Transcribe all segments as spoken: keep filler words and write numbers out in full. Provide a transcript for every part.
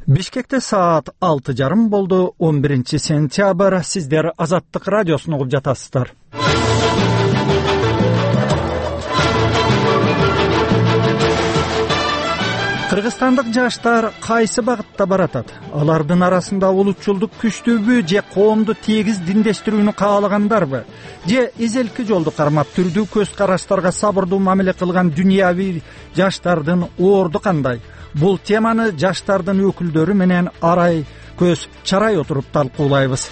Бишкекте саат алты жарым болду. он биринчи сентябрь. Сиздер Азаттык радиосун угуп жатасыздар. Кыргызстандык жаштар кайсы багытта баратат? Алардын арасында улутчулдук күчтүүбү же коомду тегиз диндештирүүнү каалагандарбы? Же эзелки жолду кармап түрдүү көз караштарга сабырдуу мамиле кылган дүйнөви жаштардын орду кандай? Бул теманы жаштардын өкүлдөрү менен арай көз чарай отуруп талкуулайбыз.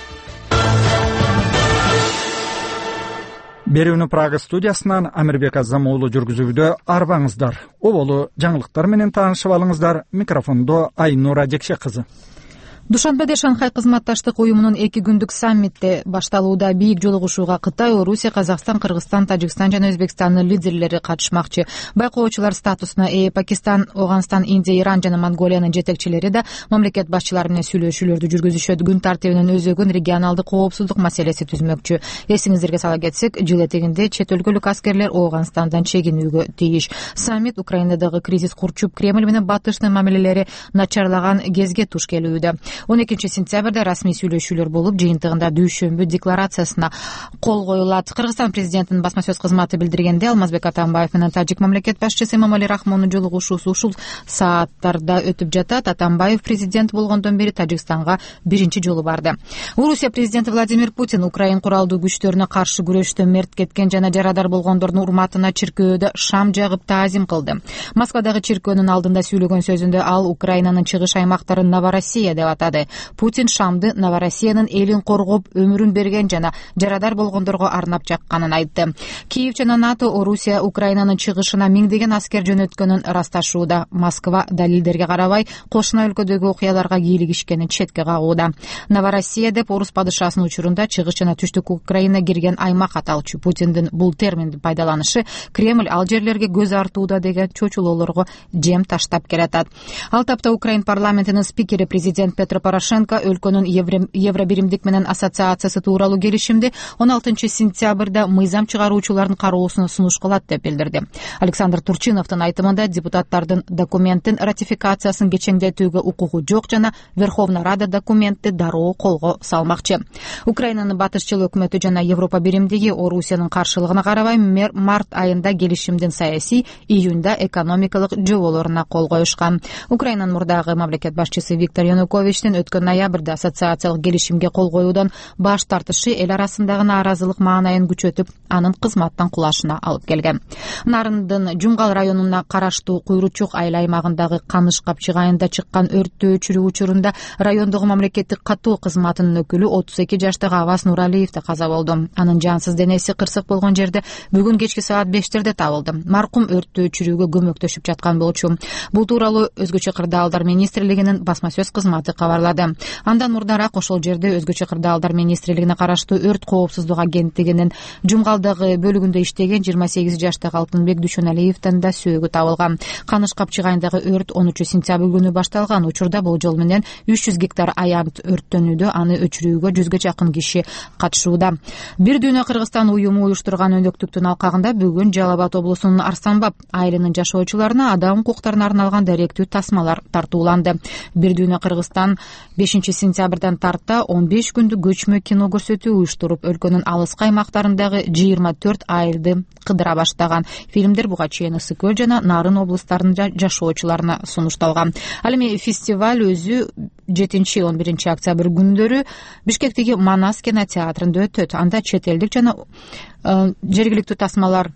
Берүүнү Прага студиясынан Амирбек Азам уулу жүргүзүүдө. Арбаңыздар. Оболу жаңылыктар менен таанышып алыңыздар. Микрофондо Айнура Жекше кызы. Душанбеде Шанхай кызматташтык уюмунун эки күндүк саммити башталууда. Бийик жолугушууга Кытай, Орусия, Казакстан, Кыргызстан, Тажикстан жана Өзбекстандын лидерлери катышмакчы. Байкоочулар статусуна ээ Пакистан, Афганистан, Индия, Иран жана Монголиянын жетекчилери да мамлекет башчылары менен сүйлөшүүлөрдү жүргүзүшөт. Күн тартибинин өзөгүн регионалдык коопсуздук маселеси түзмөкчү. Эсиңиздерге сала кетсек, жыл этегинде чет өлкөлүк аскерлер Афганистандан чегинүүгө тийиш. Саммит Украинадагы кризис курчуп, Кремль менен батыштын мамилелери начарлаган кезге туш келүүдө. он экинчи сентябрда расмий сүйлөшүүлөр болуп, жыйынтыгында дүйшөмбү декларациясына кол коюлат. Кыргызстан президентинин басма сөз кызматы билдиргенде, Алмазбек Атамбаев менен тажик мамлекет башчысы Эмомали Рахмондун жолугушуусу ушул сааттарда өтүп жатат. Атамбаев президент болгондон бери Тажикстанга биринчи жолу барды. Орусия президенти Владимир Путин Украин куралдуу күчтөрүнө каршы күрөштө мерт кеткен жана жарадар болгондордун урматына чиркөөдө шам жагып таазим кылды. Москвадагы чиркөөнүн алдында сүйлөгөн сөзүндө ал Украинанын чыгыш аймактарын Новороссия деп атады. Путин Шамды Новороссиянын элин коргоп, өмүрүн берген жана жарадар болгондорго арнап жакканын айтты. Киев жана НАТО Орусия Украинанын чыгышына миңдеген аскер жөнөткөнүн ырасташууда. Москва далилдерге карабай, кошуна өлкөдөгү окуяларга кийлигишкенин четке кагууда. Новороссия деп орус падышасынын учурунда чыгыш жана түштүк Украина кирген аймак аталчу. Путиндин бул терминди пайдаланышы Кремль ал жерлерге көз артууда деген чочулоолорго жем таштап келатат. Ал тапта Украин парламентинин спикери президент Петро Порошенко өлкөнүн Евробиримдик менен ассоциациясы тууралуу келишимди он алтынчы сентябрда мыйзам чыгаруучулардын кароосуна сунуш кылат деп билдирди. Александр Турчиновдун айтымында, депутаттардын документтин ратификациясын кечеңдетүүгө укугу жок жана Верховная Рада документти дароо колго салмакчы. Украинанын батышчыл өкмөтү жана Европа биримдиги Орусиянын каршылыгына карабай март айында келишимдин саясий, июнда экономикалык жоболоруна кол коюшкан. Украинанын мурдагы мамлекет башчысы Виктор Януковичтин өткөн ноябрда ассоциациялык келишимге кол коюудан баш тартышы эл арасындагы нааразылык маанайын күчөтүп, анын кызматтан кулашына алып келген. Нарындын Жумгал районуна караштуу Куйручук айыл аймагындагы Каныш капчык айында чыккан өрттү өчүрүү учурунда райондогу мамлекеттик катуу кызматынын өкүлү отуз эки жаштагы Авас Нуралиев да каза болду. Анын жансыз денеси кырсык болгон жерде бүгүн кечки саат бештерде табылды. Маркум өрттү өчүрүүгө көмөктөшүп жаткан болчу. Бул тууралуу Өзгөчө кырдаалдар министрлигинин басма сөз кызматы кабарлады. Андан мурдараак ошол жерде Өзгөчө кырдаалдар министрлигине караштуу өрт коопсуздук агенттигинин Жумгалдагы бөлүгүндө иштеген жыйырма сегиз жаштагы Алтынбек Дүйшөналиевдин да сөөгү табылган. Каныш капчык айындагы өрт онунчу сентябрь күнү башталган. Учурда болжол менен үч жүз гектар аянт өрттөнүүдө, аны өчүрүүгө жүзгө жакын киши катышууда. Бир дүйнө Кыргызстан уюму уюштурган өнөктүктүн алкагында бүгүн Жалал Абад облусунун Арстанбаб айылынын жашоочуларына адам укуктарына арналган даректүү тасмалар тартууланды. Бир дүйнө Кыргызстан бешинчи сентябрдан тарта он беш күндүк көчмө кино көрсөтүү уюштуруп, өлкөнүн алыскы аймактарындагы жыйырма төрт айылды кыдыра баштаган. Фильмдер буга чейин Ысык Көл жана Нарын облустарынын жашоочуларына сунушталган. Ал эми фестиваль өзү жетинчи он биринчи октябрь күндөрү Бишкектеги Манас кинотеатрында өтөт. Анда чет элдик жана жергиликтүү тасмалар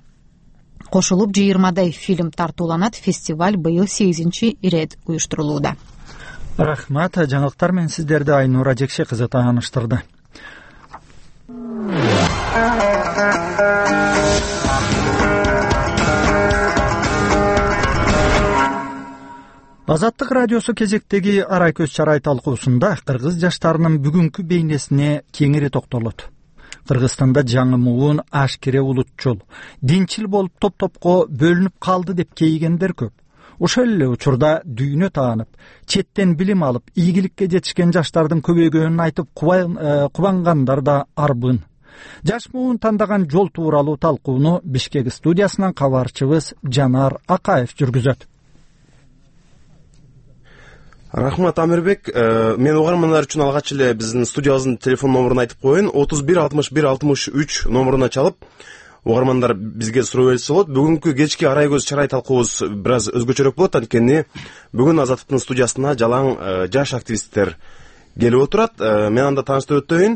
кошулуп жыйырмадай фильм тартууланат. Фестиваль быйыл сегизинчи ирет уюштурулууда. Рахмат. Жаңылыктар менен сиздерди Айнура Жекше кызы тааныштырды. Азаттык радиосу кезектеги арай көз чарай талкуусунда кыргыз жаштарынын бүгүнкү бейнесине кеңири токтолот. Кыргызстанда жаңы муун ашкере улутчул, динчил болуп топ-топко бөлүнүп калды деп кейгендер көп. Ошол эле учурда дүйнө таанып, четтен билим алып, ийгиликке жетишкен жаштардын көбөйгөнүн айтып кубангандар да арбын. Жаш муун тандаган жол тууралуу талкууну Бишкек студиясынан кабарчыбыз Жанар Акаев жүргүзөт. Рахмат, Амирбек. Мен угармандар үчүн алгач эле биздин студиябыздын телефон номурун айтып коеюн. отуз бир алтымыш бир алтымыш үч номуруна чалып угармандар бизге суроо берсе болот. Бүгүнкү кечки арай көз чарай талкуубуз бир аз өзгөчөрөөк болот, анткени бүгүн Азаттыктын студиясына жалаң жаш активисттер келип отурат. Мен анда тааныштырып өтөйүн.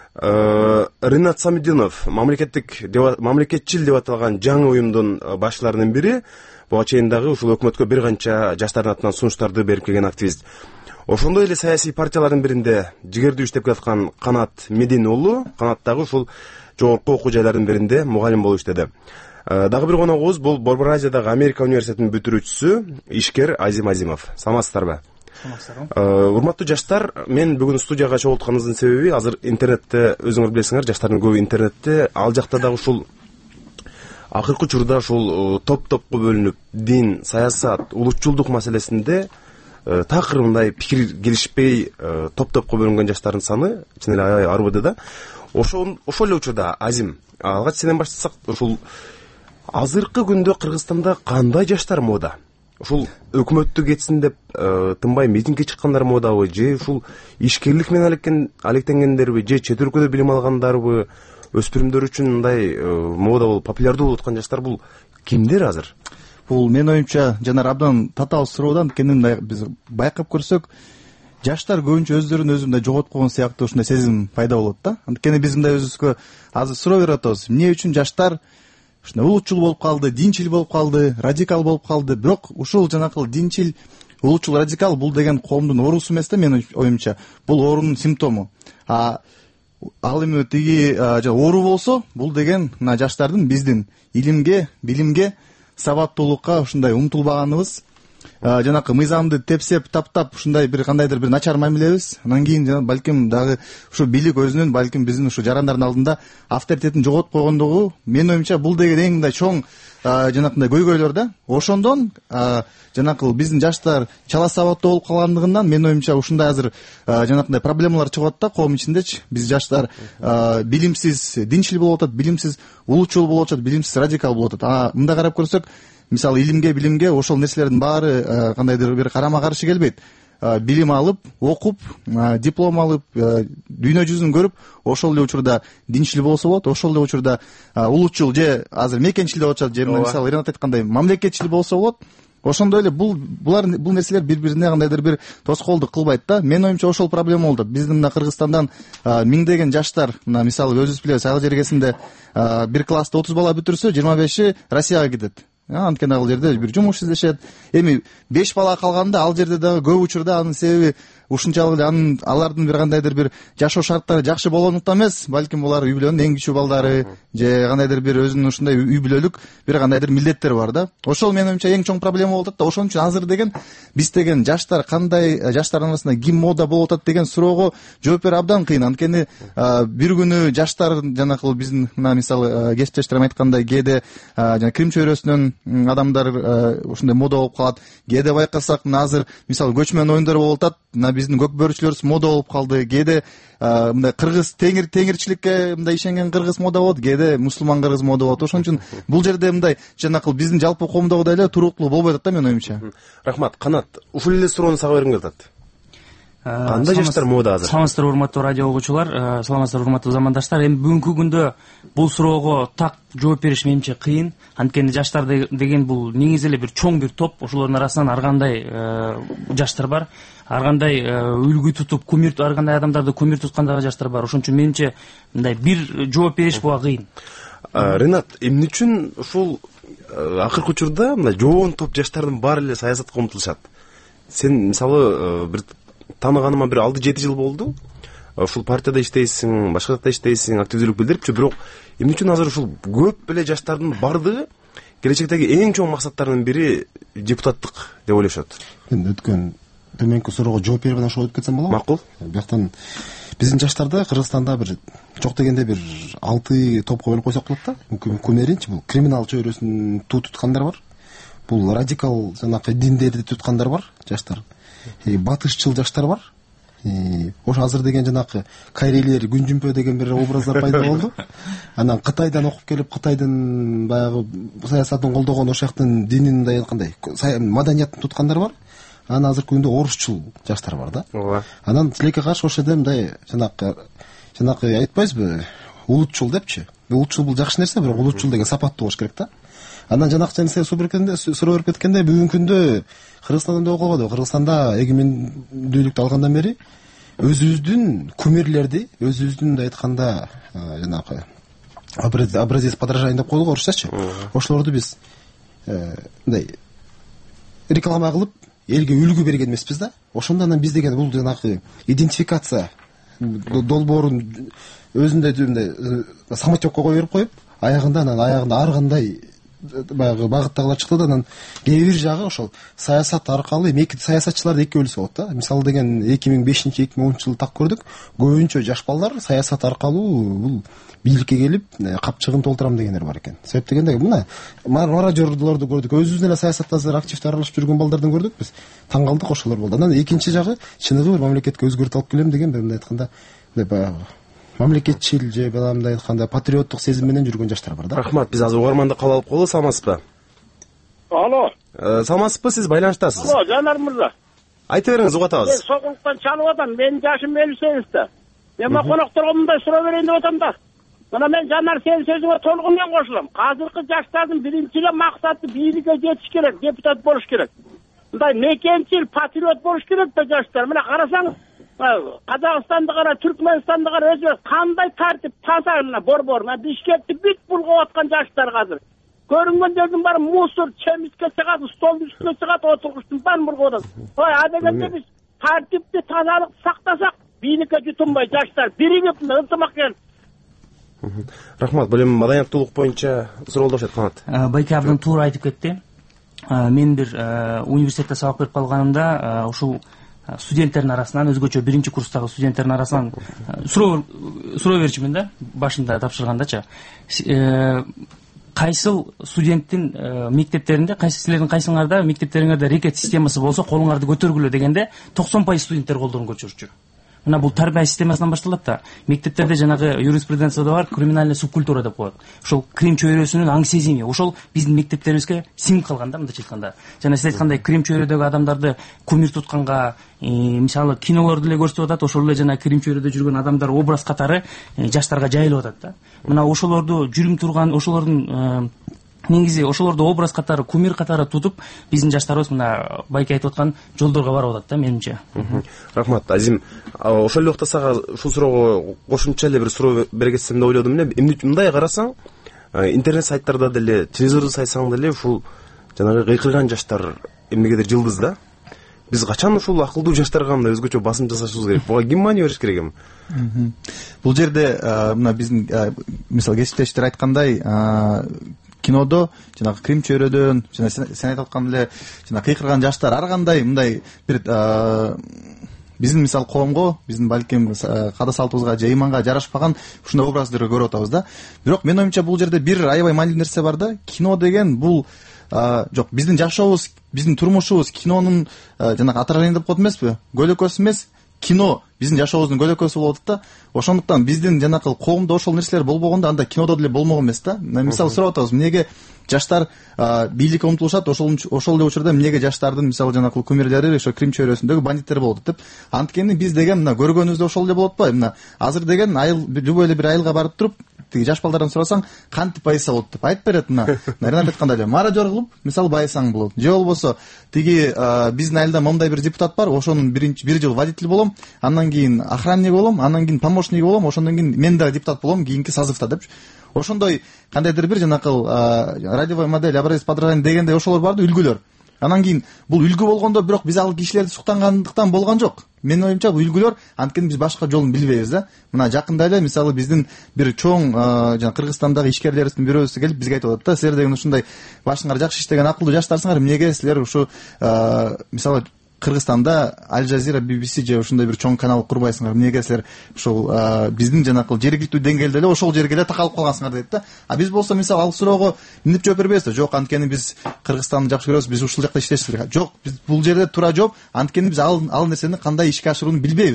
Ринат Самидинов, мамлекеттик мамлекетчил деп аталган жаңы уюмдун башчыларынын бири. Буга чейин дагы ушул өкмөткө бир канча жаштардын атынан сунуштарды берип келген активист. Ошондой эле саясий партиялардын биринде жигердүү иштеп жаткан Канат Медин уулу, Канат дагы ушул жогорку окуу жайлардын биринде мугалим болуп иштеди. Дагы бир коногубуз бул Борбор Азиядагы Америка университетинин бүтүрүүчүсү, ишкер Азим Азимов. Саламатсыздарбы? Саламатсыздарбы. Урматтуу жаштар, мен бүгүн студияга чогултканыбыздын себеби азыр интернетте, өзүңөр билесиңер, жаштардын көбү интернетте, ал жакта дагы ушул акыркы учурда ушул топ-топко бөлүнүп, дин, саясат, улутчулдук маселесинде такыр мындай пикир келишпей топ-топко бөлүнгөн жаштардын саны чын эле аябай арбыды да. Ошол ошол эле учурда Азим, алгач сенен баштасак, ушул азыркы күндө Кыргызстанда кандай жаштар мода? Ушул өкмөттү кетсин деп тынбай митингге чыккандар модабы, же ушул ишкерлик менен алектенгендерби, же чет өлкөдө билим алгандарбы? Өспүрүмдөр үчүн мындай мода болуп, популярдуу болуп аткан жаштар бул кимдер азыр? Бул менин оюмча жанар абдан татаал суроодан, анткени биз байкап көрсөк, жаштар көбүнчө өздөрүн өзү мындай жоготуп койгон сыяктуу ушундай сезим пайда болот да. Анткени биз мындай өзүбүзгө азыр суроо берип атабыз. Эмне үчүн жаштар ушундай улутчул болуп калды, динчил болуп калды, радикал болуп калды? Бирок ушул жанакы динчил, улутчул, радикал бул деген коомдун оорусу эмес да, менин оюмча. Бул оорунун симптому. А ал эми тиги оору болсо, бул деген мына жаштардын биздин илимге, билимге, сабаттуулукка ушундай умтулбаганыбыз, жанакы мыйзамды тепсеп, таптап, ушундай бир кандайдыр бир начар мамилебиз. Анан кийин балким дагы ушу бийлик өзүнүн, балким биздин ушу жарандардын алдында авторитетин жоготуп койгондугу, менин оюмча бул деген эң мындай чоң жанакындай көйгөйлөр да. Ошондон жанакы биздин жаштар чала сабаттуу болуп калгандыгынан менин оюмча ушундай азыр жанакындай проблемалар чыгып атат да коом ичиндечи. Биз жаштар билимсиз динчил болуп атат, билимсиз улутчул болуп атат, билимсиз радикал болуп атат. А мындай карап көрсөк, мисалы илимге, билимге ошол нерселердин баары кандайдыр бир карама каршы келбейт. Билим алып, окуп, диплом алып, дүйнө жүзүн көрүп, ошол эле учурда динчил болсо болот, ошол эле учурда улутчул же азыр мекенчил деп атышат, же мисалы Ренат айткандай мамлекетчил болсо болот. Ошондой эле бул булар бул нерселер бири-бирине кандайдыр бир тоскоолдук кылбайт да. Менин оюмча ошол проблема болуп атат. Биздин мына Кыргызстандан миңдеген жаштар, мына мисалы өзүбүз билебиз, айыл жергесинде бир класста отуз бала бүтүрсө, жыйырма беши Россияга кетет. Анткени ал жерде бир жумуш издешет. Эми беш бала калганда ал жерде дагы көп учурда анын себеби ушунчалык эле анын алардын бир кандайдыр бир жашоо шарттары жакшы болгондуктан эмес, балким булар үй бүлөнүн эң кичүү балдары, же кандайдыр бир өзүнүн ушундай үй бүлөлүк бир кандайдыр милдеттери бар да. Ошол менин оюмча эң чоң проблема болуп атат да. Ошон үчүн азыр деген биз деген жаштар кандай, жаштардын арасында ким мода болуп атат деген суроого жооп берүү абдан кыйын. Анткени бир күнү жаштар жанакы биздин мына мисалы кесиптештерим айткандай, кээде жана Крим чөйрөсүнөн адамдар ушундай мода болуп калат. Кээде байкасак, мына азыр мисалы көчмөн оюндар болуп атат. Мына биздин көк бөрүчүлөрүбүз мода болуп калды. Кээде мындай кыргыз теңир теңирчиликке мындай ишенген кыргыз мода болот, кээде мусулман кыргыз мода болот. Ошон үчүн бул жерде мындай жанакы биздин жалпы коомдогудай эле туруктуулук болбой атат да, менин оюмча. Рахмат. Канат, ушул эле суроону сага бергим келип атат. Кандай жаштар мода азыр? Саламатсыздар урматтуу радио угуучулар, саламатсыздар урматтуу замандаштар. Эми бүгүнкү күндө бул суроого так жооп бериш менимче кыйын. Анткени жаштар деген бул негизи эле бир чоң бир топ. Ошолордун арасынан ар кандай жаштар бар. Ар кандай үлгү тутуп, кумир, ар кандай адамдарды кумир туткан дагы жаштар бар. Ошон үчүн менимче мындай бир жооп бериш буга кыйын. Ренат, эмне үчүн ушул акыркы учурда мындай жоон топ жаштардын баары эле саясатка умтулушат? Сен мисалы бир тааныганыма бир алты жети жыл болду. Ушул партияда иштейсиң, башка жакта иштейсиң, активдүүлүк билдирипчү, бирок эмне үчүн азыр ушул көп эле жаштардын бардыгы келечектеги эң чоң максаттарынын бири депутаттык деп ойлошот? Мен өткөн төмөнкү суроого жооп берип анан ошого өтүп кетсем болобу? Макул. Бияктан биздин жаштарда Кыргызстанда бир жок дегенде бир алты топко бөлүп койсок болот да. Күнүмеринчи бул криминал чөйрөсүн туу туткандар бар. Бул радикал жанакы диндерди туткандар бар, жаштар. Батышчыл жаштар бар. Ошо азыр деген жанакы кайрилер, күнжүмпө деген бир образдар пайда болду. Анан Кытайдан окуп келип, Кытайдын баягы саясатын колдогон, ошол жактын динин мындай кандай маданиятын туткандар бар. анан азыркы күндө орусчул жаштар бар да. ооба. Анан тилекке каршы ошол жерде мындай жанакы жанакы айтпайсызбы, улутчул депчи. Улутчул бул жакшы нерсе, бирок улутчул деген сапаттуу болуш керек да. Анан жанакы сен суроо берип кеткенде бүгүнкү күндө Кыргызстанда окуп калды. Кыргызстанда эгемендүүлүктү алгандан бери өзүбүздүн кумирлерди, өзүбүздүн мындай айтканда жанакы образец подражания деп коелуго орусчачы. Ошолорду биз мындай реклама кылып элге үлгү берген эмеспиз да. Ошондо анан биз деген бул жанакы идентификация долбоорун өзүндөй мындай самотекко кое берип коюп, аягында анан аягында ар кандай баягы багыттагылар чыкты да, анан кээ бир жагы ошол саясат аркылуу эми эки саясатчыларды эки бөлсө болот да. Мисалы деген эки миң бешинчи эки миң онунчу жылы так көрдүк. Көбүнчө жаш балдар саясат аркылуу бул бийликке келип капчыгын толтурам дегендер бар экен. Себеп дегенде мына мародёрлорду көрдүк. Өзүбүз эле саясатта активдүү аралашып жүргөн балдардан көрдүк биз. Таң калдык, ошолор болду. Анан экинчи жагы чыныгы бир мамлекетке өзгөртүп алып келем деген бир мындай айтканда баягы мамлекетчил же мындай айтканда патриоттук сезим менен жүргөн жаштар бар да. Рахмат, биз азыр угарманды кабыл алып коелу. Саламатсызбы? Алло. Саламатсызбы, сиз байланыштасыз. Алло, Жанар мырза. Айта бериңиз, угуп атабыз. Мен Сокулуктан чалып атам. Менин жашым элүү сегизде. Мен мына конокторго мындай суроо берейин деп атам да. Мына мен Жанар сенин сөзүңө толук менен кошулам. Азыркы жаштардын биринчи эле максаты бийликке жетиш керек, депутат болуш керек. Мындай мекенчил, патриот болуш керек да жаштар. Мына карасаң, Казакстанды кара, Түркмөнстанды кара, өзү кандай тартип, таза мына борбор, мына Бишкекти бүт булгап аткан жаштар азыр. Көрүнгөндөрдүн баары мусор, чемиске чыгат, столдун үстүнө чыгат, отургучтун баарын булгап атат. Ой, адегенде биз тартипти, тазалыкты сактасак, бийликке жутунбай жаштар биригип ынтымак келип. Рахмат, бул эми маданияттуулук боюнча суроолдошот. Канат. Байке абдан туура айтып кетти. Мен бир университетте сабак берип калганымда ушул студенттердин арасынан, өзгөчө биринчи курстагы студенттердин арасынан суроо суроо берчүмүн да, башында тапшыргандачы. Кайсыл студенттин мектептеринде, кайсы силердин кайсыңарда мектептериңерде рекет системасы болсо колуңарды көтөргүлө дегенде тоқсон пайыз студенттер колдорун көчүрчү. Мына бул тарбия системасынан башталат да. Мектептерде жанагы юриспруденцияда бар криминальный субкультура деп коет. Ошол крим чөйрөсүнүн аң сезими, ошол биздин мектептерибизге сиңип калган да, мындайча айтканда. Жана сиз айткандай крим чөйрөдөгү адамдарды кумир тутканга, мисалы кинолорду эле көрсөтүп атат, ошол эле жана крим чөйрөдө жүргөн адамдар образ катары жаштарга жайылып атат да. Мына ошолорду жүрүм турган, ошолордун негизи ошолорду образ катары, кумир катары тутуп, биздин жаштарыбыз мына Байке айтып аткан жолдорго барып атат да, менимче. Рахмат, Азим. Ошол эле убакта сага ушул суроого кошумча эле бир суроо бергесем деп ойлодум эле. Эмне мындай карасаң, интернет сайттарда деле, телевизорду сайсаң деле ушул жанагы кыйкырган жаштар эмнегедир жылдыз да. Биз качан ушул акылдуу жаштарга мындай өзгөчө басым жасашыбыз керек? Буга ким маани бериш керек эми? Бул жерде мына биздин мисалы кесиптештер айткандай, кинодо жанагы крим чөйрөдөн жана сен айтып аткан эле жана кыйкырган жаштар ар кандай мындай бир биздин мисалы коомго, биздин балким када салтыбызга же иманга жарашпаган ушундай образдарды көрүп атабыз да. Бирок менин оюмча бул жерде бир аябай маанилүү нерсе бар да. Кино деген бул жок, биздин жашообуз, биздин турмушубуз кинонун жанагы отражение деп коет эмеспи? Көлөкөсү эмес, кино биздин жашообуздун көлөкөсү болуп атат да. Ошондуктан биздин жанакы коомдо ошол нерселер болбогондо анда кинодо деле болмогон эмес да. Мисалы сурап атабыз, эмнеге жаштар бийликке умтулушат, ошол ошол эле учурда эмнеге жаштардын мисалы жанакы кумирлери ошо крим чөйрөсүндөгү бандиттер болот деп. Анткени биз деген мына көргөнүбүздө ошол эле болот атпайбы? Мына азыр деген айыл, любой эле бир айылга барып туруп, тиги жаш балдардан сурасаң, кантип байыса болот деп айтып берет. Мына Ренат айткандай эле мародёр кылып, мисалы байысаң болот. Же болбосо тиги биздин айылда момундай бир депутат бар, ошонун биринчи бир жыл водитель болом, андан кийин охранник болом, андан кийин помощник болом, ошондон кийин мен дагы депутат болом кийинки созывда деп. Ошондой кандайдыр бир жанакы радиовый модель, образец подражания дегендей ошолор бар да, үлгүлөр. Анан кийин бул үлгү болгондо бирок биз ал кишилерди суктангандыктан болгон жок. Менин оюмча бул үлгүлөр анткени биз башка жолун билбейбиз да. Мына жакында эле мисалы биздин бир чоң жана Кыргызстандагы ишкерлерибиздин бирөөсү келип бизге айтып атат да, силер деген ушундай башыңар жакшы иштеген акылдуу жаштарсыңар, эмнеге силер ушу мисалы Кыргызстанда Аль Жазира, Би Би Си же ушундай бир чоң канал курбайсыңар, эмнеге силер ушул биздин жанакы жергиликтүү деңгээлде эле ошол жерге эле такалып калгансыңар дейт да. А биз болсо мисалы ал суроого эмнеп жооп бербейбиз да. Жок, анткени биз Кыргызстанды жакшы көрөбүз, биз ушул жакта иштешибиз керек. Жок, биз бул жерде туура жооп, анткени биз ал ал нерсени кандай ишке ашырууну билбейбиз.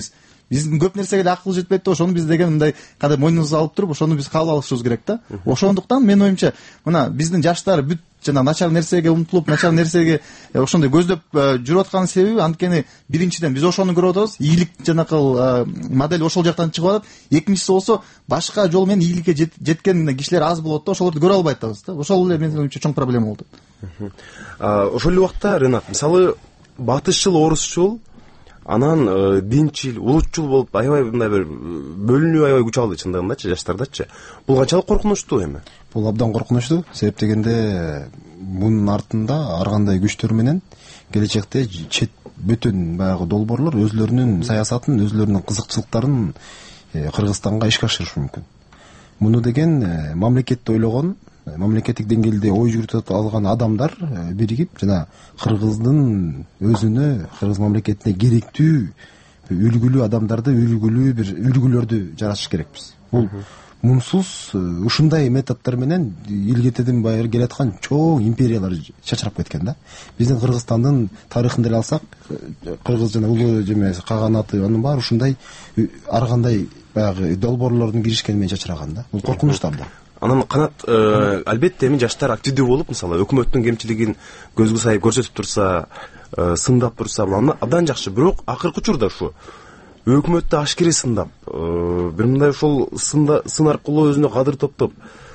биздин көп нерсеге да акыл жетпейт да, ошону биз деген мындай кандай мойнубузга алып туруп ошону биз кабыл алышыбыз керек да. Ошондуктан менин оюмча мына биздин жаштар бүт жана начар нерсеге умтулуп, начар нерсеге ошондой көздөп жүрүп аткан себеби анткени биринчиден биз ошону көрүп атабыз, ийгилик жанакы модель ошол жактан чыгып атат. Экинчиси болсо башка жол менен ийгиликке жеткен кишилер аз болот да, ошолорду көрө албай атабыз да. Ошол эле менин оюмча чоң проблема болуп атат. Ошол эле убакта Ренат, мисалы батышчыл, орусчул, анан динчил, улутчул болуп аябай мындай бир бөлүнүү аябай күч алды чындыгындачы жаштардачы. Бул канчалык коркунучтуу эми? Бул абдан коркунучтуу. Себеп дегенде мунун артында ар кандай күчтөр менен келечекте чет бүтүн баягы долбоорлор өзлөрүнүн саясатын, өзлөрүнүн кызыкчылыктарын Кыргызстанга ишке ашырышы мүмкүн. Муну деген мамлекетти ойлогон, мамлекеттик деңгээлде ой жүрүтүп алган адамдар биригип жана Кыргыздын өзүнө, Кыргыз мамлекетине керектүү үлгүлүү адамдарды, үлгүлүү бир үлгүлөрдү жаратыш керекпиз. Бул мунсуз ушундай методдор менен илгертеден баары келаткан чоң империялар чачырап кеткен да. Биздин Кыргызстандын тарыхын деле алсак, Кыргыз жана улуу жеме каганаты анын баары ушундай ар кандай баягы долбоорлордун киришкени менен чачыраган да. Бул коркунучтуу абдан. Анан канат албетте эми жаштар активдүү болуп, мисалы өкмөттүн кемчилигин көзгө сай көрсөтүп турса, сындап турса, бул абдан жакшы. Бирок акыркы учурда ушу өкмөттү ашкере сындап, бир мындай ошол сын аркылуу өзүнө кадыр топтоп,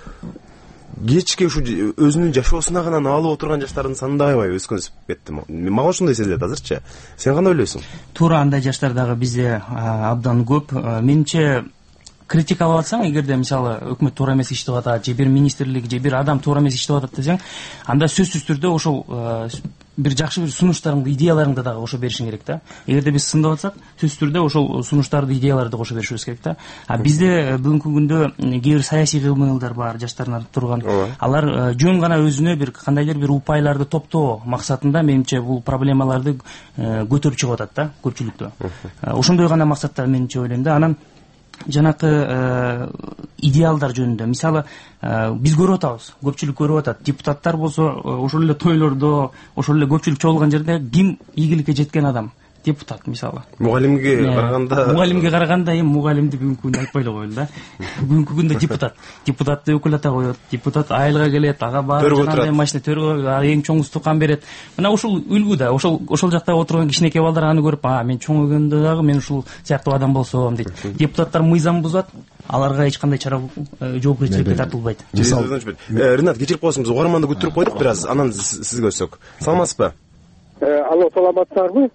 кечке ушу өзүнүн жашоосуна гана алып отурган жаштардын саны да аябай өскөн кетти. Мага ошондой сезилет азырчы. Сен кандай ойлойсуң? Туура андай жаштар дагы бизде абдан көп. Менимче критикалап атсаң, эгерде мисалы өкмөт туура эмес иштеп атат, же бир министрлик, же бир адам туура эмес иштеп атат десең, анда сөзсүз түрдө ошол бир жакшы бир сунуштарыңды, идеяларыңды дагы кошо беришиң керек да. Эгерде биз сындап атсак, сөзсүз түрдө ошол сунуштарды, идеяларды кошо беришибиз керек да. А бизде бүгүнкү күндө кээ бир саясий кыймылдар бар, жаштардын турган. Алар жөн гана өзүнө бир кандайдыр бир упайларды топтоо максатында, менимче бул проблемаларды көтөрүп чыгып атат да, көпчүлүктө. Ошондой гана максатта менимче ойлойм да. Анан жанакы идеалдар жөнүндө мисалы биз көрүп атабыз, көпчүлүк көрүп атат, депутаттар болсо ошол эле тойлордо, ошол эле көпчүлүк чогулган жерде ким ийгиликке жеткен адам? Депутат мисалы. Мугалимге караганда, мугалимге караганда эми мугалимди бүгүнкү күндө айтпай эле коелу да. Бүгүнкү күндө депутат, депутатты өкүлата коет, депутат айылга келет, ага барып жана машина төргө эң чоң устукан берет. Мына ушул үлгү да, ошол ошол жакта отурган кичинекей балдар аны көрүп, а мен чоң өгөндө дагы мен ушул сыяктуу адам болсом дейт. Депутаттар мыйзам бузат, аларга эч кандай чара жоопкерчиликке тартылбайт. Ренат, кечирип коесуң, биз угарманды күттүрүп койдук бир аз, анан сизге өтсөк. Саламатсызбы? Алло, саламатсыздарбы?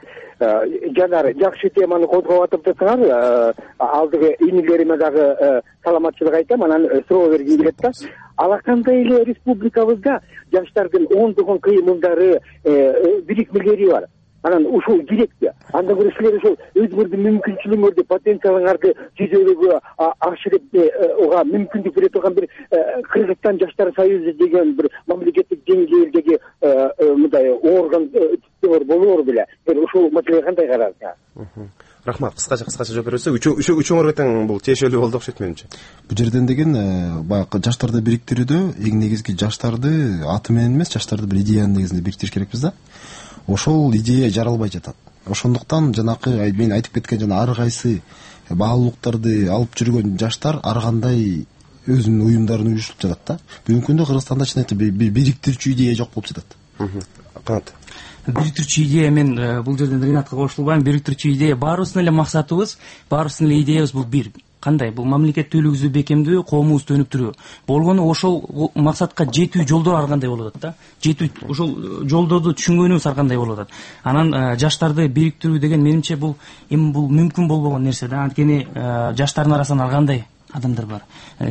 Жанар, жакшы теманы козгоп атыптырсыңар. Алдыгы инилериме дагы саламатчылык айтам, анан суроо бергим келет да. Алакандай эле республикабызда жаштардын ондогон кыймылдары, бирикмелери бар. Анан ушул керекпи? Андан көрө силер ошол өзүңөрдүн мүмкүнчүлүгүңөрдү, потенциалыңарды жүзөгө ашырып ага мүмкүндүк бере турган бир Кыргызстан жаштар союзу деген бир мамлекеттик деңгээлдеги мындай орган түзсөңөр болор беле. Ошол маселеге кандай карайсыңар? Рахмат, кыскача кыскача жооп бересиз. Үчөөңөргө тең бул тиешелүү болду окшойт менимче. Бул жерден деген баягы жаштарды бириктирүүдө эң негизги жаштарды аты менен эмес, жаштарды бир идеянын негизинде бириктириш керекпиз да. Ошол идея жаралбай жатат. Ошондуктан жанакы мен айтып кеткен жана ар кайсы баалуулуктарды алып жүргөн жаштар ар кандай өзүнүн уюмдарын уюштуруп жатат да. Бүгүнкү күндө Кыргызстанда чынайы бириктирүүчү идея жок болуп жатат. Канат. Бириктирүүчү идея, мен бул жерден Ренатка кошулбайм. Бириктирүүчү идея баарыбыздын эле максатыбыз, баарыбыздын эле идеябыз бул бир. Кандай? Бул мамлекеттүүлүгүбүздү бекемдөө, коомубузду өнүктүрүү. Болгону ошол максатка жетүү жолдор ар кандай болуп атат да. Жетүү ошол жолдорду түшүнгөнүбүз ар кандай болуп атат. Анан жаштарды бириктирүү деген менимче бул эми бул мүмкүн болбогон нерсе да. Анткени жаштардын арасынан ар кандай адамдар бар.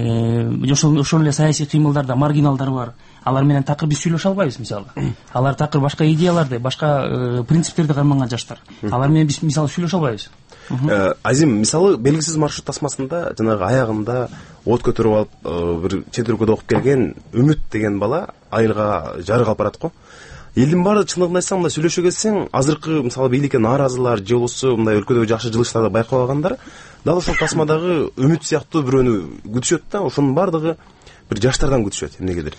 Ошол ошол эле саясий кыймылдарда маргиналдар бар. Алар менен такыр биз сүйлөшө албайбыз мисалы. Алар такыр башка идеяларды, башка принциптерди карманган жаштар. Алар менен биз мисалы сүйлөшө албайбыз. Азим, мисалы белгисиз маршрут тасмасында жанагы аягында от көтөрүп алып бир чет өлкөдө окуп келген Үмүт деген бала айылга жарык алып барат го. Элдин баары чындыгын айтсаң, мындай сүйлөшө келсең, азыркы мисалы бийликке нааразылар же болбосо мындай өлкөдөгү жакшы жылыштарды байкабагандар дал ошол тасмадагы Үмүт сыяктуу бирөөнү күтүшөт да. Ошонун баардыгы бир жаштардан күтүшөт эмнегедир.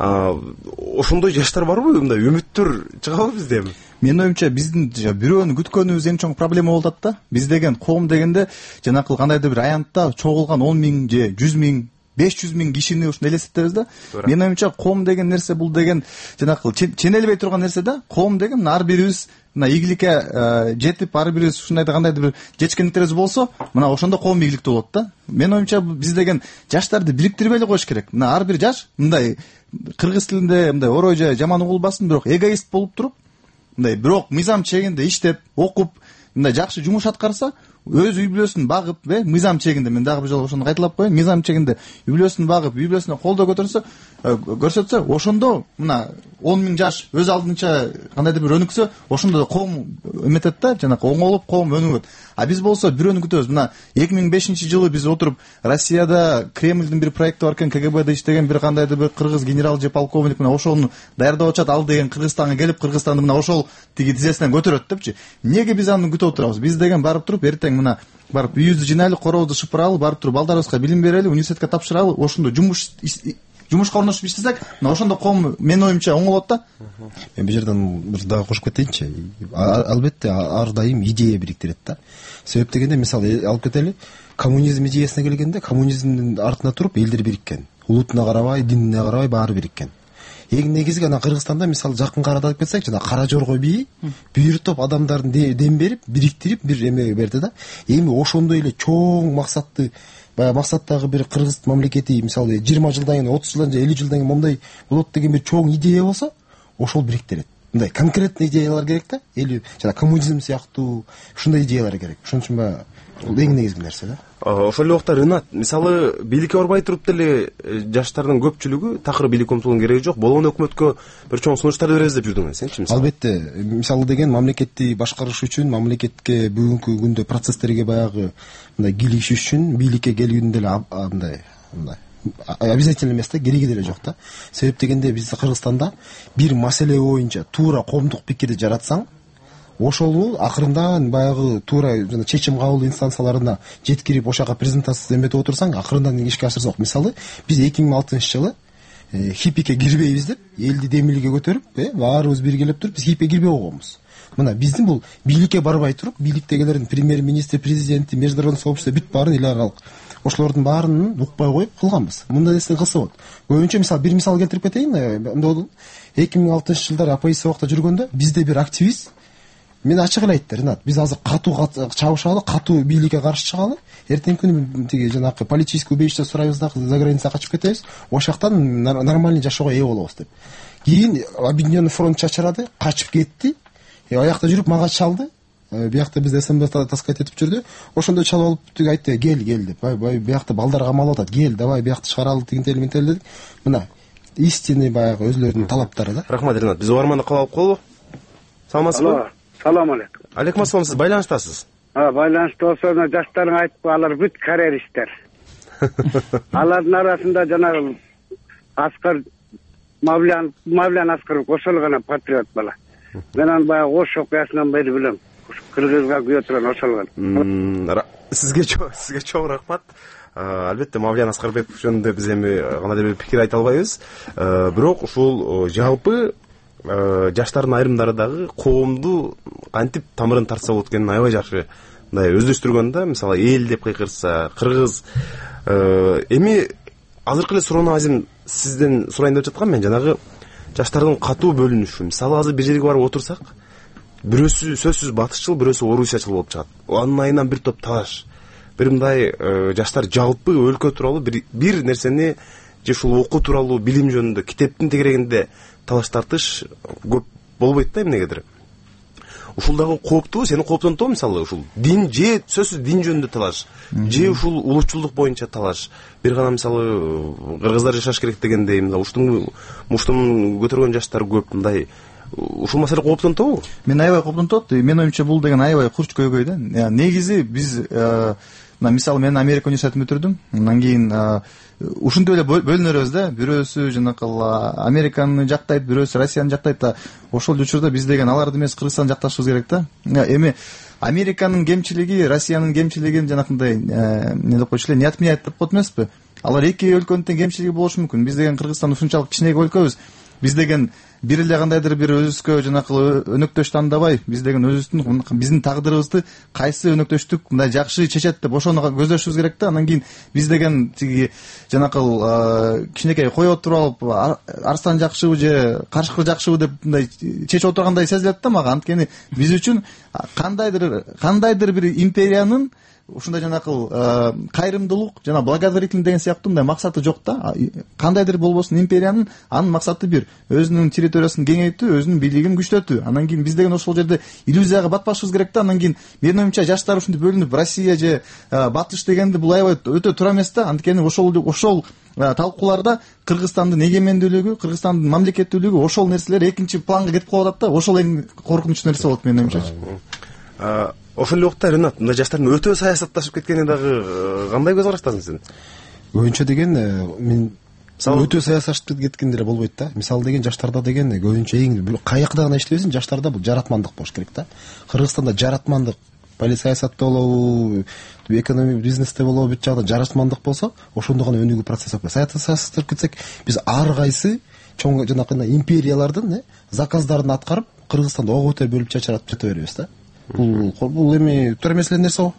Ошондой жаштар барбы, мындай үмүттөр чыгабы бизде эми? Менин оюмча биздин бирөөнү күткөнүбүз эң чоң проблема болуп атат да. Биз деген коом дегенде жанакы кандайдыр бир аянтта чогулган он миң же жүз миң беш жүз миң кишини ушундай элестетебиз да. Менин оюмча коом деген нерсе бул деген жанакы ченелбей турган нерсе да. Коом деген мына ар бирибиз мына ийгиликке жетип, ар бирибиз ушундай кандайдыр бир жетишкендиктерибиз болсо, мына ошондо коом ийгиликтүү болот да. Менин оюмча биз деген жаштарды бириктирбей эле коюш керек. Мына ар бир жаш мындай кыргыз тилинде мындай орой же жаман угулбасын, бирок эгоист болуп туруп, мындай бирок мыйзам чегинде иштеп, окуп, мындай жакшы жумуш аткарса, өз үй бүлөсүн багып, э, мыйзам чегинде, мен дагы бир жолу ошону кайталап коеюн, мыйзам чегинде үй бүлөсүн багып, үй бүлөсүнө колдоо көтөрсө, көрсөтсө, ошондо мына он миң жаш өз алдынча кандайдыр бир өнүксө, ошондо да коом эметет да, жанакы оңолуп коом өнүгөт. А биз болсо бирөөнү күтөбүз. Мына эки миң бешинчи жылы биз отуруп Россияда Кремльдин бир проекти бар экен, КГБде иштеген бир кандайдыр бир кыргыз генерал же полковник мына ошону даярдап атышат, ал деген Кыргызстанга келип, Кыргызстанды мына ошол тиги тизесинен көтөрөт депчи. Эмнеге биз аны күтүп отурабыз? Биз деген барып туруп эртең мына барып үйүбүздү жыйнайлы, коробузду шыпыралы, барып туруп балдарыбызга билим берели, университетке тапшыралы, ошондо жумуш жумушка орношуп иштесек, мына ошондо коом менин оюмча оңолот да. Мен бул жерден бир дагы кошуп кетейинчи. Албетте ар дайым идея бириктирет да. Себеп дегенде, мисалы алып кетели, коммунизм идеясына келгенде, коммунизмдин артына туруп элдер бириккен. Улутуна карабай, динине карабай баары бириккен. Эң негизги ана Кыргызстанда мисалы жакын арада алып кетсек, жана Кара Жорго бии бир топ адамдардын дем берип, бириктирип бир эме берди да. Эми ошондой эле чоң максатты, баягы максаттагы бир кыргыз мамлекети мисалы жыйырма жылдан кийин, отуз жылдан же элүү жылдан кийин мондай болот деген бир чоң идея болсо, ошол бириктирет. Мындай конкретный идеялар керек да. Элүү жана коммунизм сыяктуу ушундай идеялар керек. Ошон үчүн баягы бул эң негизги нерсе да. Ошол эле убакта Ринат, мисалы бийликке барбай туруп деле жаштардын көпчүлүгү такыр бийликке умтулууга кереги жок, болгон өкмөткө бир чоң сунуштар беребиз деп жүрдүң сенчи мисалы? Албетте, мисалы деген мамлекетти башкарыш үчүн, мамлекетке бүгүнкү күндө процесстерге баягы мындай кийлигиш үчүн бийликке келүүнүн деле мындай мындай обязательно эмес да, кереги деле жок да. Себеп дегенде биз Кыргызстанда бир маселе боюнча туура коомдук пикирди жаратсаң, ошол акырындан баягы туура жана чечим кабыл инстанцияларына жеткирип, ошака презентация эметип отурсаң, акырындан ишке ашырсак, мисалы биз эки миң алтынчы жылы хипикке кирбейбиз деп элди демилге көтөрүп, э, баарыбыз биргелеп туруп биз хипикке кирбей койгонбуз. Мына биздин бул бийликке барбай туруп, бийликтегилердин премьер-министри, президенти, международный сообщество бүт баарын эле алып, ошолордун баарын укпай коюп кылганбыз. Мындай нерсе кылса болот. Көбүнчө мисалы бир мисал келтирип кетейин. эки миң алтынчы жылдары оппозиция убакта жүргөндө бизде бир активист мен ачык эле айтты: Ринат, биз азыр катуу чабышалы, катуу бийликке каршы чыгалы. Эртеңки күнү тиги жанакы политический убежище сурайбыз да, за границага качып кетебиз. Ошол жактан нормальный жашоого ээ болобуз деп. Кийин Объединенный фронт чачырады, качып кетти. Аякта жүрүп мага чалды. Биякта биз СМБ таскайт этип жүрдү. Ошондо чалып алып тиги айтты: "Кел, кел" деп. Бай, бай, биякта балдар камалып атат. "Кел, давай биякты чыгаралы" тигинтели ментели дедик. Мына истинный баягы өзлөрүнүн талаптары да. Рахмат, Ринат. Биз угарманды кабыл алып коелу. Саламатсызбы? Салам алейкум. Алейкум ассалам, сиз байланыштасыз. А, байланышта болсо, жаштарың айтып, алар бүт карьеристтер. Алардын арасында жанагы Аскар Мавлян, Мавлян Аскаров ошол гана патриот бала. Мен аны баягы Ош окуясынан бери билем. Кыргызга күйө турган ошол гана. Сизге сизге чоң рахмат. Албетте Мавлян Аскарбеков жөнүндө биз эми кандайдыр бир пикир айта албайбыз. Бирок ушул жалпы жаштардын айрымдары дагы коомду кантип тамырын тартса болот экенин аябай жакшы мындай өздөштүргөн да. Мисалы эл деп кыйкырса, кыргыз. Эми азыркы эле суроону азыр сизден сурайын деп жаткан мен, жанагы жаштардын катуу бөлүнүшү. Мисалы азыр бир жерге барып отурсак, бирөөсү сөзсүз батышчыл, бирөөсү орусячыл болуп чыгат. Анын айынан бир топ талаш. Бир мындай жаштар жалпы өлкө тууралуу бир бир нерсени же ушул окуу тууралуу билим жөнүндө китептин тегерегинде талаш тартыш көп болбойт да эмнегедир. Ушул дагы кооптуу, сени кооптонтобу? Мисалы ушул дин же сөзсүз дин жөнүндө талаш, же ушул улутчулдук боюнча талаш. Бир гана мисалы кыргыздар жашаш керек дегендей, мына уштун муштун көтөргөн жаштар көп. Мындай ушул маселе кооптонтобу? Мен аябай кооптонтот. Менин оюмча бул деген аябай курч көйгөй да. Негизи биз мисалы мен Америка университетин бүтүрдүм. Андан кийин ушинтип эле бөлүнөрбүз да. Бирөөсү жанакы Американы жактайт, бирөөсү Россияны жактайт да. Ошол учурда биз деген аларды эмес Кыргызстанды жакташыбыз керек да. Эми Американын кемчилиги, Россиянын кемчилигин жанакындай эмне деп койчу эле, не отменяет деп коет эмеспи? алар эки өлкөнүн тең кемчилиги болушу мүмкүн. Биз деген Кыргызстан ушунчалык кичинекей өлкөбүз. Биз деген бир эле кандайдыр бир өзүбүзгө жанакы өнөктөш тандабай, биз деген өзүбүздүн биздин тагдырыбызды кайсы өнөктөштүк мындай жакшы чечет деп ошону көздөшүбүз керек да. Анан кийин биз деген тиги жанакы кичинекей кой отуруп алып арстан жакшыбы же карышкы жакшыбы деп мындай чечип отургандай сезилет да мага. Анткени биз үчүн кандайдыр кандайдыр бир империянын ушундай жанакы кайрымдуулук жана благотворительный деген сыяктуу мындай максаты жок да. Кандайдыр болбосун империянын анын максаты бир, өзүнүн территориясын кеңейтүү, өзүнүн бийлигин күчтөтүү. Анан кийин биз деген ошол жерде иллюзияга батпашыбыз керек да. Анан кийин менин оюмча жаштар ушинтип бөлүнүп Россия же Батыш дегенди бул аябай өтө туура эмес да. Анткени ошол ошол талкууларда Кыргызстандын эгемендүүлүгү, Кыргызстандын мамлекеттүүлүгү, ошол нерселер экинчи планга кетип калып атат да. Ошол эң коркунучтуу нерсе болот менин оюмча. Ошол эле убакта Ренат, мына жаштардын өтө саясатташып кеткенине дагы кандай көз караштасың сен? Көбүнчө деген мен өтө саясатташып кеткен деле болбойт да. Мисалы деген жаштарда деген көбүнчө эң каякта гана иштебесин, жаштарда бул жаратмандык болуш керек да. Кыргызстанда жаратмандык полит саясатта болобу, экономия бизнесте болобу, бүт жагда жаратмандык болсо, ошондо гана өнүгүү процесси болот. Саясатташып кетсек, биз ар кайсы чоң жанакы империялардын заказдарын аткарып, Кыргызстанда ого өтө бөлүп чачырап жата беребиз да. Бул бул эми туура эмес эле нерсе го.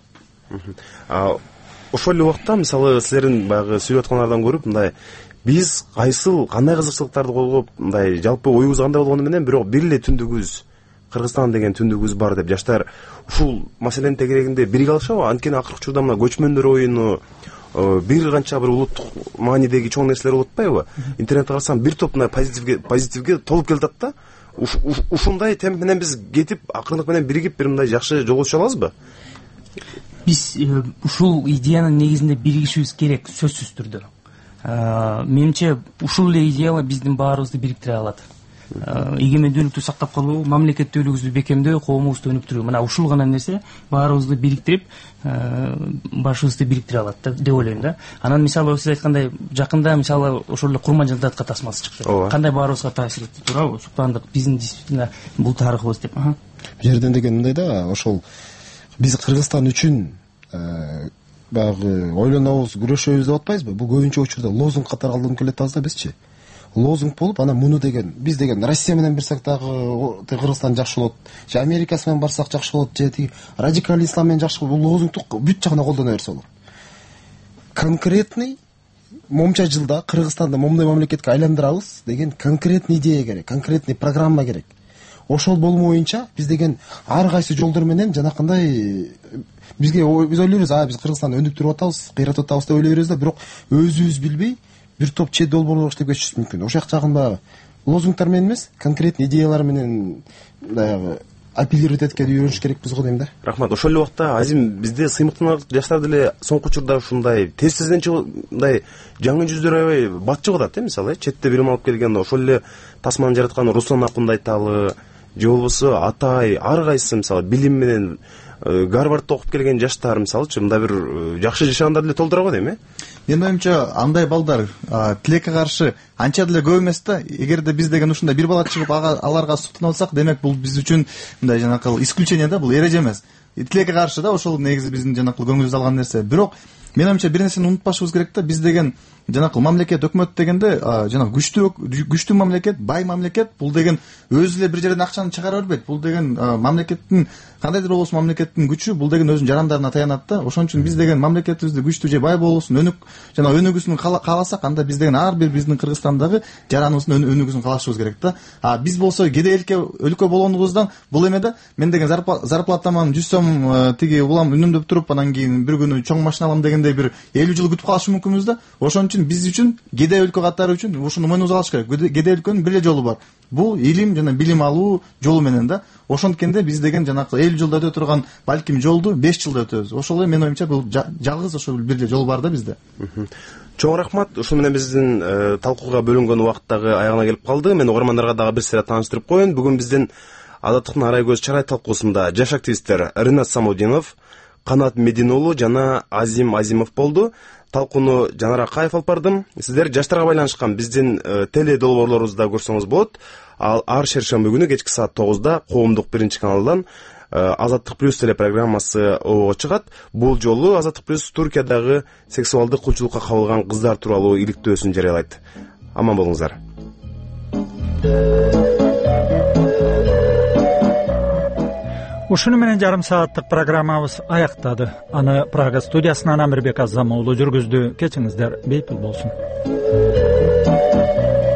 Ошол эле убакта мисалы силердин баягы сүйлөп аткандардан көрүп мындай биз кайсыл кандай кызыкчылыктарды колгоп мындай жалпы оюбуз кандай болгону менен бирок бир эле түндүгүбүз, Кыргызстан деген түндүгүбүз бар деп жаштар ушул маселенин тегерегинде бирге алышабы? Анткени акыркы учурда мына көчмөндөр оюну, бир канча бир улуттук маанидеги чоң нерселер болуп атпайбы? Интернетте карасам бир топ мына позитивге позитивге толуп келатат да. Ушундай темп менен биз кетип, акырындык менен биригип бир мындай жакшы жол түшө алабызбы? Биз ушул идеянын негизинде биригишибиз керек, сөзсүз түрдө. Менимче ушул эле идеялар биздин баарыбызды бириктире алат. Эгемендүүлүктү сактап калуу, мамлекеттүүлүгүбүздү бекемдөө, коомубузду өнүктүрүү. Мына ушул гана нерсе баарыбызды бириктирип, башыбызды бириктире алат деп ойлойм да. Анан мисалы сиз айткандай, жакында мисалы ошол эле Курман Жалдатка тасмасы чыкты. Кандай баарыбызга таасир этти, туурабы? Суктандык, биздин действительно бул тарыхыбыз деп. Бул жерден деген мындай да, ошол биз Кыргызстан үчүн баягы ойлонобуз, күрөшөбүз деп атпайбызбы? Бул көбүнчө учурда лозунг катары алынып келет да бизчи. Лозунг болуп, анан муну деген биз деген Россия менен бирсек дагы Кыргызстан жакшы болот, же Америкасы менен барсак жакшы болот, же тиги радикал ислам менен жакшы болот. Бул лозунгду бүт жагына колдоно берсе болот. Конкретный момча жылда Кыргызстанды момундай мамлекетке айландырабыз деген конкретный идея керек, конкретный программа керек. Ошол болмоо боюнча биз деген ар кайсы жолдор менен жанакындай бизге биз ойлойбуз, а биз Кыргызстанды өнүктүрүп атабыз, кыйратып атабыз деп ойлой беребиз да, бирок өзүбүз билбей бир топ чет долбоорлор иштеп кетишибиз мүмкүн. Ошол жагында лозунгтар менен эмес, конкретный идеялар менен баягы апеллировать эткенди үйрөнүш керекпиз го дейм да. Рахмат. Ошол эле убакта Азим, бизде сыймыктанар жаштар деле соңку учурда ушундай тез-тезден мындай жаңы жүздөр аябай бат чыгып атат, э, мисалы, четте билим алып келген, ошол эле тасманы жараткан Руслан Акунду айталы, же болбосо Атай, ар кайсы мисалы билим менен Гарвардта окуп келген жаштар мисалычы мындай бир жакшы жашагандар деле толтура го дейм, э? Менин оюмча андай балдар тилекке каршы анча деле көп эмес да. Эгерде биз деген ушундай бир бала чыгып аларга суктанып атсак, демек бул биз үчүн мындай жанакы исключение да, бул эреже эмес. Тилекке каршы да, ошол негизи биздин жанакы көңүлүбүздү алган нерсе. Бирок менин оюмча бир нерсени унутпашыбыз керек да, биз деген жанакы мамлекет, өкмөт дегенде жанагы күчтүү күчтүү мамлекет, бай мамлекет, бул деген өзү эле бир жерден акчаны чыгара бербейт. Бул деген мамлекеттин кандайдыр болбосун мамлекеттин күчү, бул деген өзүнүн жарандарына таянат да. Ошон үчүн биз деген мамлекетибизди күчтүү же бай болбосун, өнүк жана өнүгүүсүн кааласак, анда биз деген ар бир биздин Кыргызстандагы жараныбыздын өнүгүүсүн каалашыбыз керек да. А биз болсо кедей элке өлкө болгондугубуздан бул эме да, мен деген зарплатаман жүз сом тиги улам үнөмдөп туруп, анан кийин бир күнү чоң машина алам дегендей бир элүү жыл күтүп калышы мүмкүнбүз да. Ошон үчүн биз үчүн кедей өлкө катары үчүн ушуну мойнубузга алыш керек. Кедей өлкөнүн бир эле жолу бар. Бул илим жана билим алуу жолу менен да. Ошонткенде биз деген жанакы элүү жылда өтө турган балким жолду беш жылда өтөбүз. Ошол эле менин оюмча бул жалгыз ошол бир эле жол бар да бизде. Чоң рахмат. Ушул менен биздин талкууга бөлүнгөн убакыт дагы аягына келип калды. Мен угармандарга дагы бир сыйра тааныштырып коеюн. Бүгүн биздин Адаттыктын арай көз чарай талкуусунда жаш активисттер Ренат Самудинов, Канат Мединолу жана Азим Азимов болду. Талкууну Жанар Акаев алып бардым. Сиздер жаштарга байланышкан биздин теле долбоорлорубузду да көрсөңүз болот. Ал ар шершемби күнү кечки саат тогузда коомдук биринчи каналдан Азаттык плюс телепрограммасы обого чыгат. Бул жолу Азаттык плюс Туркиядагы сексуалдык кулчулукка кабылган кыздар тууралуу иликтөөсүн жарыялайт. Аман болуңуздар. Ушуну менен жарым сааттык программабыз аяктады. Аны Прага студиясынан Амирбек Азам уулу жүргүздү. Кечиңиздер бейпил болсун.